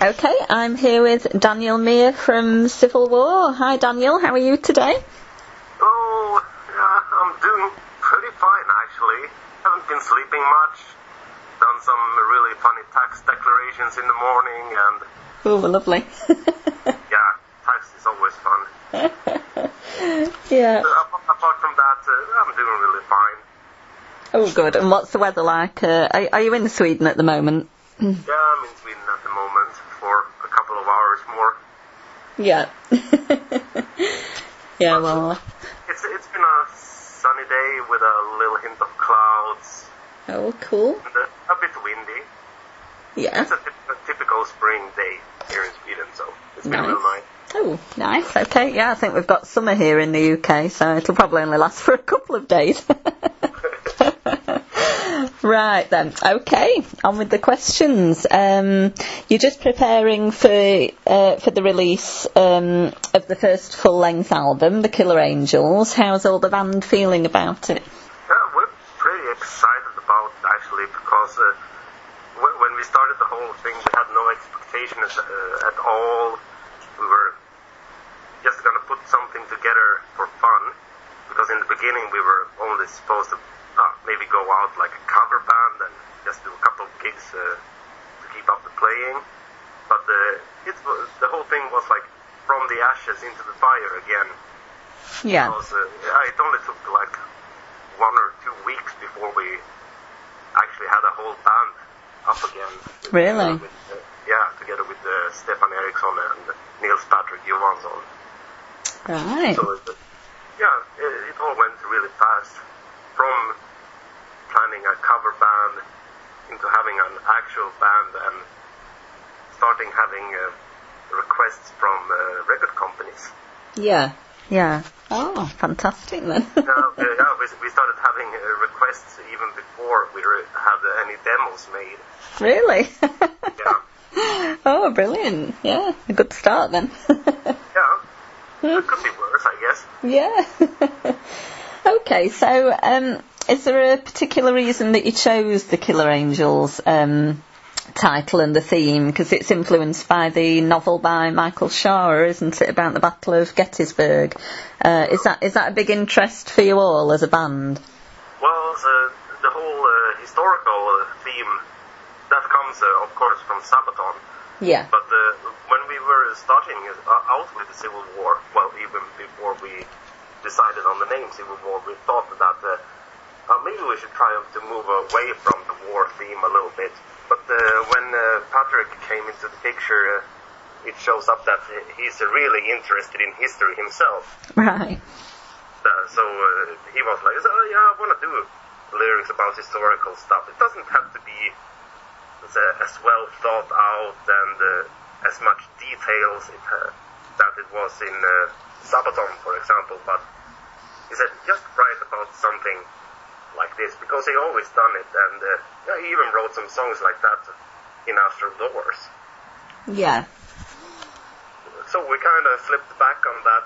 Okay, I'm here with Daniel Meir from Civil War. Hi Daniel, how are you today? Oh, yeah, I'm doing pretty fine actually. Haven't been sleeping much. Done some really funny tax declarations in the morning and... Oh, lovely. Yeah, tax is always fun. Yeah. Apart from that, I'm doing really fine. Oh, good. And what's the weather like? Are you in Sweden at the moment? Yeah, I'm in Sweden at the moment for a couple of hours more. Yeah. Yeah, well... It's been a sunny day with a little hint of clouds. Oh, cool. And a bit windy. Yeah. It's a typical spring day here in Sweden, so it's been real nice. Oh, nice. Okay, yeah, I think we've got summer here in the UK, so it'll probably only last for a couple of days. Right then, okay, on with the questions. You're just preparing for the release of the first full-length album, The Killer Angels. How's all the band feeling about it? Yeah, we're pretty excited about it actually, because when we started the whole thing, we had no expectations at all. We were just going to put something together for fun, because in the beginning we were only supposed to maybe go out like a cover band and just do a couple of gigs to keep up the playing. But the whole thing was like from the ashes into the fire again. Yeah. Because it only took like 1 or 2 weeks before we actually had a whole band up again. Really? Together with Stefan Eriksson and Nils Patrick Johansson. Right. So it all went really fast. From planning a cover band into having an actual band and starting having requests from record companies. Yeah. Oh, fantastic then. We started having requests even before we had any demos made. Really? Yeah. Oh, brilliant. Yeah, a good start then. Yeah. It could be worse, I guess. Yeah. Okay, so is there a particular reason that you chose the Killer Angels title and the theme? Because it's influenced by the novel by Michael Shaw, isn't it, about the Battle of Gettysburg? Is that a big interest for you all as a band? Well, the whole historical theme, that comes, of course, from Sabaton. Yeah. But when we were starting out with the Civil War, well, even before we decided on the name Civil War, we thought that maybe we should try to move away from the war theme a little bit. But when Patrick came into the picture, it shows up that he's really interested in history himself. Right. So he was like, I want to do lyrics about historical stuff. It doesn't have to be as well thought out and as much details that it was in Sabaton, for example, but he said, just write about something like this, because he always done it, and he even wrote some songs like that in After Doors. Yeah. So we kind of flipped back on that,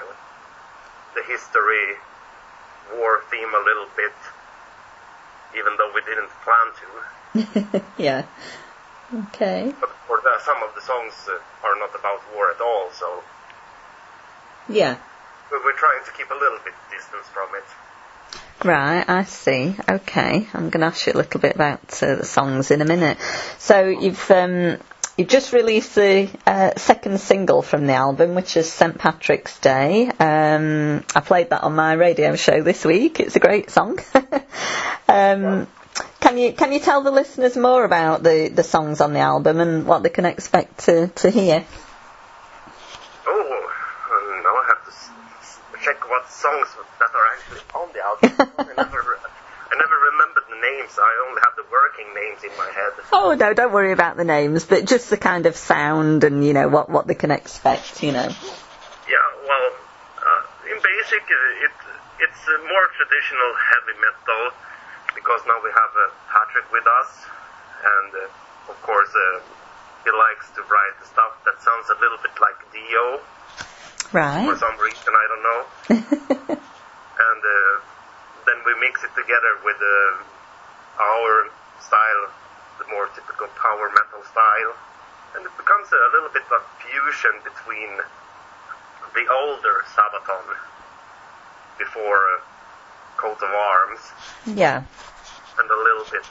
the history war theme a little bit, even though we didn't plan to. Yeah. Okay. But some of the songs are not about war at all, so... Yeah. We're trying to keep a little bit distance from it. Right, I see. Okay, I'm going to ask you a little bit about the songs in a minute. So you've just released the second single from the album, which is St. Patrick's Day. I played that on my radio show this week. It's a great song. Can you tell the listeners more about the songs on the album and what they can expect to hear? Now I have to check what songs that are actually on the album. I never remembered the names. I only have the working names in my head. Oh no, don't worry about the names, but just the kind of sound and what they can expect. Yeah, well, in basic, it's a more traditional heavy metal, because now we have Patrick with us, and of course he likes to write stuff that sounds a little bit like Dio. Right. For some reason, I don't know. And then we mix it together with our style, the more typical power metal style. And it becomes a little bit of fusion between the older Sabaton before Coat of Arms. Yeah. And a little bit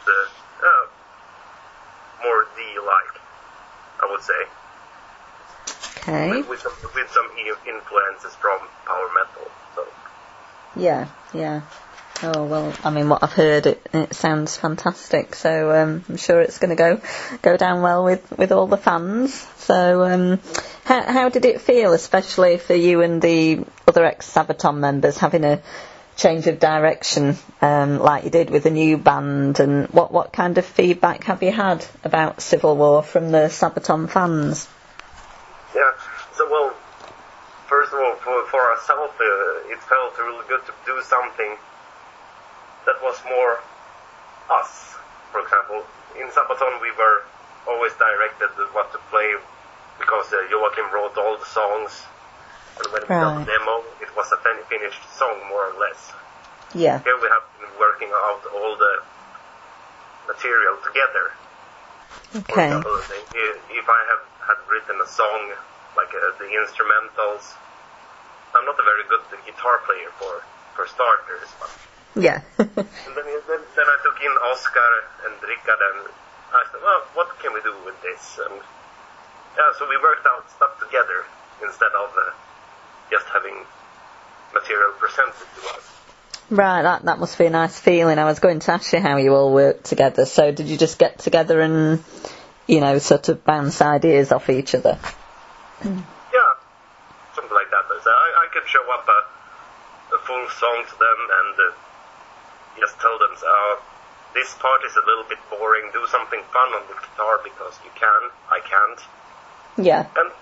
more D-like, I would say. Okay. With some influences from power metal. So. Yeah, yeah. Oh, well, I mean, what I've heard, it sounds fantastic, so I'm sure it's going to go down well with all the fans. So how did it feel, especially for you and the other ex-Sabaton members, having a change of direction like you did with the new band, and what kind of feedback have you had about Civil War from the Sabaton fans? Yeah, so well, first of all, for ourselves, it felt really good to do something that was more us. For example, in Sabaton we were always directed what to play because Joachim wrote all the songs, and when we got the demo, it was a finished song more or less. Yeah. Here we have been working out all the material together. Okay. For example, if I had written a song, like the instrumentals, I'm not a very good guitar player for starters, but yeah. and then I took in Oscar and Rickard and I said, well, what can we do with this? And yeah, so we worked out stuff together instead of just having material presented to us. Right, that must be a nice feeling. I was going to ask you how you all worked together. So did you just get together and, sort of bounce ideas off each other? Yeah, something like that. So I could show up a full song to them and just tell them, this part is a little bit boring, do something fun on the guitar because you can, I can't. Yeah. And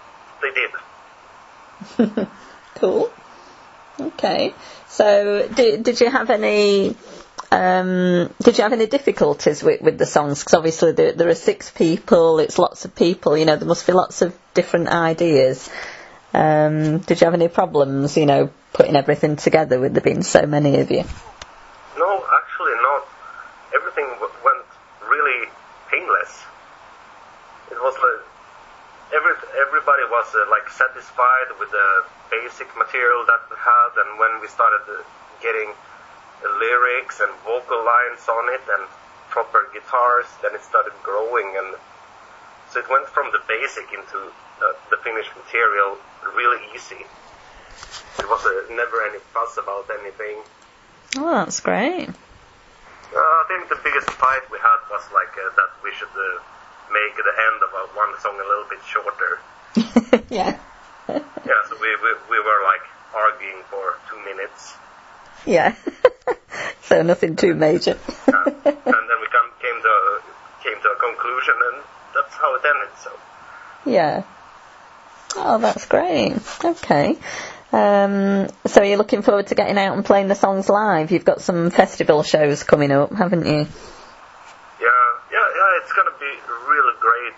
they did. Cool. Okay. So did you have any difficulties with the songs? Because obviously there are 6 people, it's lots of people, there must be lots of different ideas. Did you have any problems, putting everything together with there being so many of you? No, actually not. Everything went really painless. It was like everybody was satisfied with the basic material that we had, and when we started getting lyrics and vocal lines on it and proper guitars, then it started growing, and so it went from the basic into the finished material really easy. It was never any fuss about anything. Oh, that's great. I think the biggest fight we had was that we should make the end of one song a little bit shorter. Yeah. Yeah, so we were arguing for 2 minutes. Yeah. So nothing too major. And then we came to a conclusion, and that's how it ended. So. Yeah. Oh, that's great. Okay. So you're looking forward to getting out and playing the songs live? You've got some festival shows coming up, haven't you? Yeah, it's gonna be really great.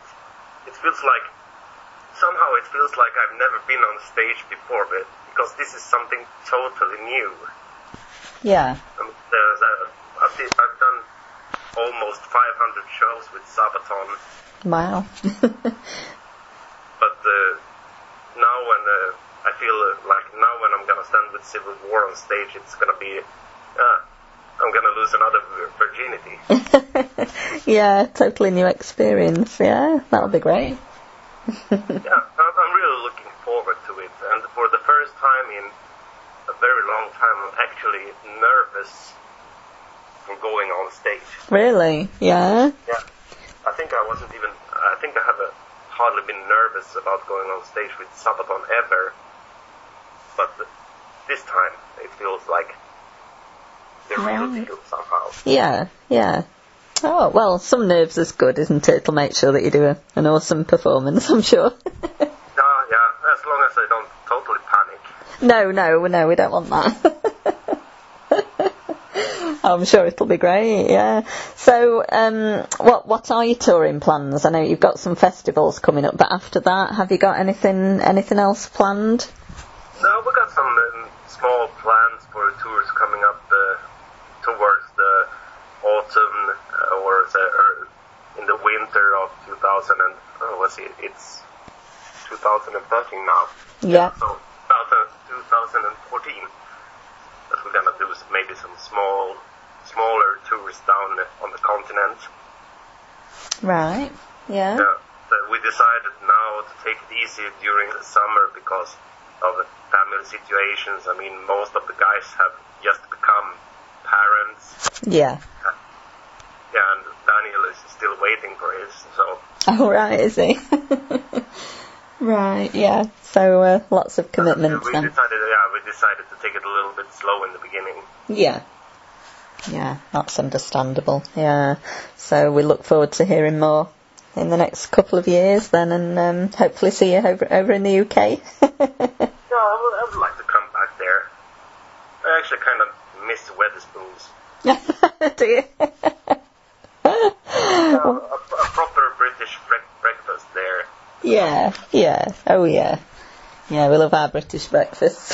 Somehow it feels like I've never been on stage before, because this is something totally new. Yeah. I've done almost 500 shows with Sabaton. Wow. But now when I feel now when I'm gonna stand with Civil War on stage, it's gonna be I'm gonna lose another virginity. Yeah, totally new experience. Yeah, that'll be great. Yeah, I'm really looking forward to it, and for the first time in a very long time, I'm actually nervous for going on stage. Really? Yeah. Yeah, I think I haven't hardly been nervous about going on stage with Sabaton ever, but this time it feels like the real deal somehow. Yeah, yeah. Oh, well, some nerves is good, isn't it? It'll make sure that you do an awesome performance, I'm sure. Yeah, as long as I don't totally panic. No, we don't want that. I'm sure it'll be great, yeah. So, what are your touring plans? I know you've got some festivals coming up, but after that, have you got anything else planned? No, we got some small plans for tours coming up towards the autumn or in the winter of 2000 and it's 2013 now. Yeah. So 2014 that we're gonna do maybe some smaller tours down on the continent. Right. Yeah. We decided now to take it easy during the summer because of the family situations. I mean, most of the guys have just become parents. Yeah. Yeah, and Daniel is still waiting for his, so... Oh, right, is he? Right, yeah. So, lots of commitments we then. decided to take it a little bit slow in the beginning. Yeah. Yeah, that's understandable. Yeah. So we look forward to hearing more in the next couple of years then, and hopefully see you over in the UK. Yeah, I would like to come back there. I actually kind of miss Wetherspoons. Do you? A proper British breakfast there. Yeah. Oh, yeah. Yeah, we love our British breakfasts.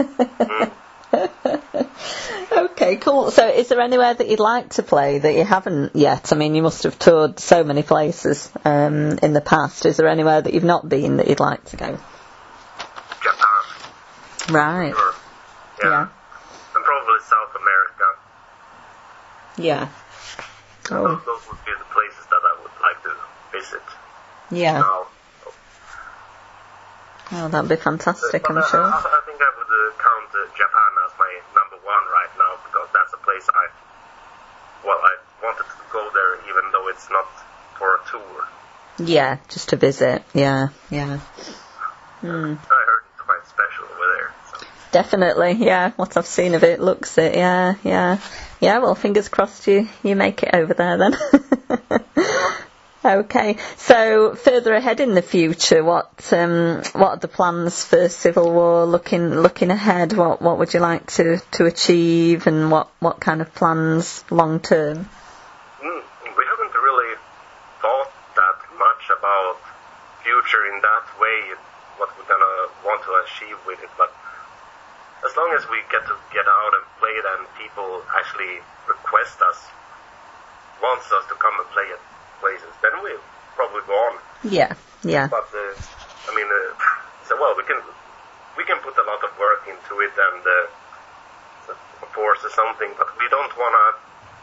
Okay, cool. So is there anywhere that you'd like to play that you haven't yet? I mean, you must have toured so many places in the past. Is there anywhere that you've not been that you'd like to go? Japan. Right. Sure. Yeah. And probably South America. Yeah. Oh. Those would be the places that I would like to visit. Yeah. Now. Oh, that'd be fantastic, But I'm sure. I think I would count Japan as my number one right now, because that's a place I wanted to go there, even though it's not for a tour. Yeah, just to visit. Yeah. I heard it's quite special over there. So. Definitely, yeah. What I've seen of it looks it, yeah. Yeah, well, fingers crossed you make it over there then. Okay, so further ahead in the future, what are the plans for Civil War? Looking ahead, what would you like to achieve, and what kind of plans long term? We haven't really thought that much about future in that way, what we're gonna want to achieve with it, but as long as we get out and play it, and people actually wants us to come and play at places, then we'll probably go on. Yeah. But I mean, we can put a lot of work into it, and force or something, but we don't wanna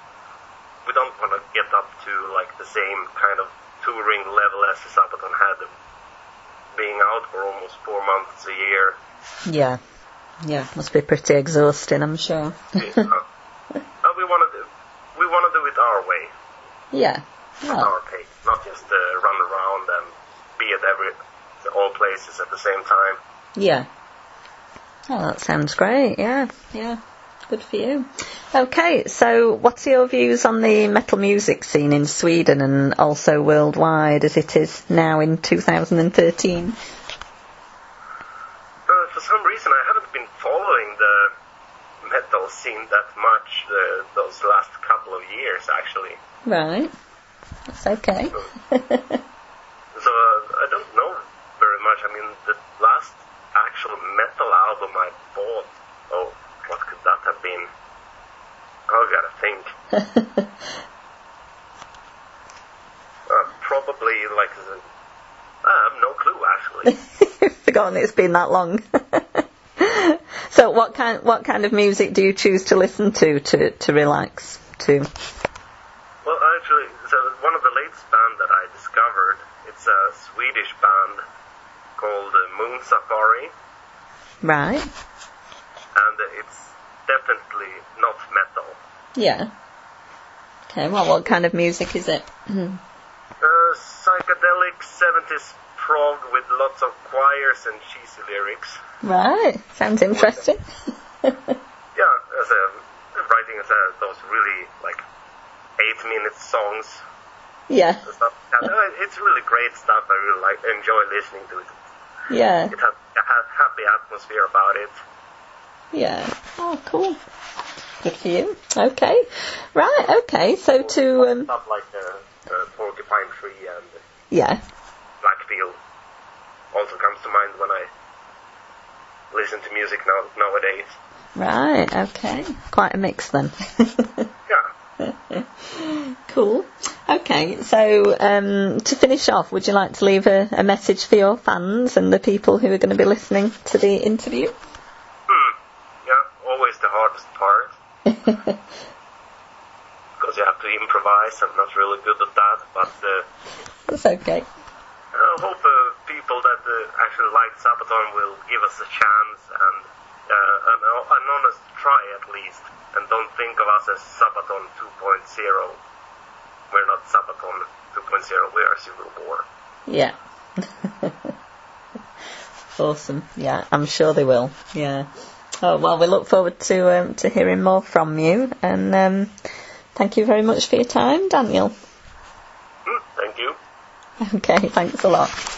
get up to like the same kind of touring level as the Sabaton had, being out for almost 4 months a year. Yeah, must be pretty exhausting, I'm sure. We wanna do it our way. Yeah. At our pace, not just run around and be at all places at the same time. Yeah. Oh, that sounds great. Yeah. Good for you. Okay, so what's your views on the metal music scene in Sweden and also worldwide as it is now in 2013? For some reason, I haven't been following the metal scene that much those last couple of years, actually. Right. That's okay. So I don't know very much. I mean, the last actual metal album I bought, what could that have been? I gotta think. Probably like, I have no clue actually. Forgotten it's been that long. So what kind of music do you choose to listen to relax to? Well, actually, so one of the latest band that I discovered, it's a Swedish band called Moon Safari. Right. And it's definitely not metal. Yeah. Okay, well, what kind of music is it? Psychedelic 70s prog with lots of choirs and cheesy lyrics. Right, sounds interesting. Yeah, writing those really, 8-minute songs. Yeah. It's really great stuff. I really enjoy listening to it. Yeah. It has a happy atmosphere about it. Yeah. Oh, cool. Good for you. Okay. Right, okay. So to... Stuff like Porcupine Tree and yeah. Blackfield also comes to mind when I listen to music nowadays. Right, okay. Quite a mix then. Yeah. Cool. Okay, so to finish off, would you like to leave a message for your fans and the people who are going to be listening to the interview? Yeah, always the hardest part. Because you have to improvise. I'm not really good at that, but That's okay. I hope people that actually like Sabaton will give us a chance and an honest try at least, and don't think of us as Sabaton 2.0. We're not Sabaton 2.0, we are Civil War. Yeah. Awesome. Yeah, I'm sure they will. Yeah. Oh, well, we look forward to hearing more from you, and thank you very much for your time, Daniel. Thank you. Okay, thanks a lot.